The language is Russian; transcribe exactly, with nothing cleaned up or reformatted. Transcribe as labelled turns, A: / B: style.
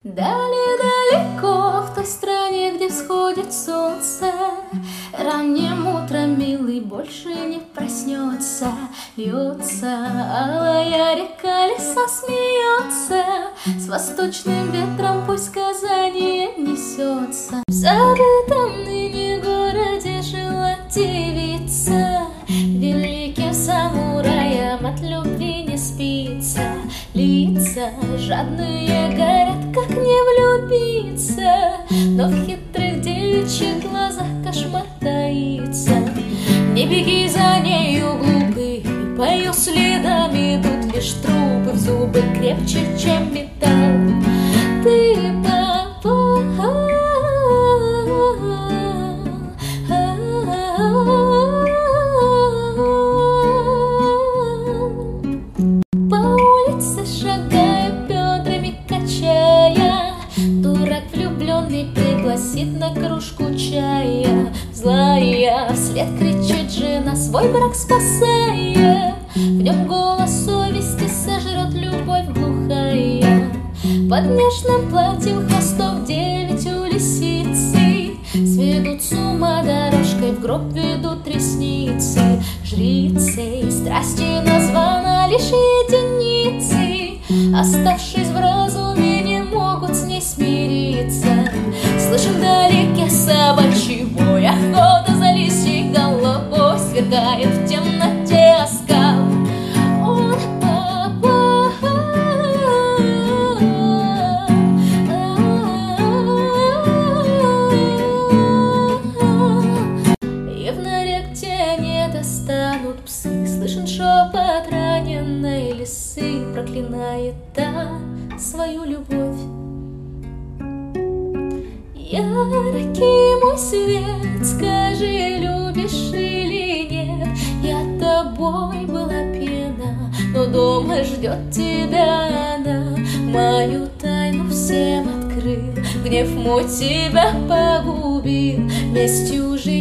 A: Далее-далеко, в той стране, где всходит солнце, ранним утром милый больше не проснется. Льется алая река, леса смеется, с восточным ветром пусть сказание несется. В забытом ныне городе жила девица, великим самураям от любви не спится. Лица жадные горят, как не влюбиться, но в хитрых девичьих глазах кошмар таится. Не беги за нею, глупый, по ее следам идут лишь трупы, в зубы крепче, чем металл. Ты попал по улице, шагая, бедрами качая, дурак влюбленный пригласит на кружку чая. Злая вслед кричит жена, свой брак спасая, в нем голос совести сожрет любовь глухая. Под нежным платьем хвостов девять у лисицы сведут с ума дорожкой, в гроб ведут ресницы. Жрицей страсти названа лишь единицы, оставшись в разуме, не могут с ней смириться. Слышен вдалеке собачий бой, охота за лисьей головой, сверкает в темноте оскал. Он попал и в норе, где не достанут псы, слышен шепот раненой лисы, проклинает та свою любовь. Яркий мой свет, скажи, любишь или нет? Я тобой была пьяна, но дома ждет тебя она. Мою тайну всем открыл, гнев мой тебя погубил, местью жизнь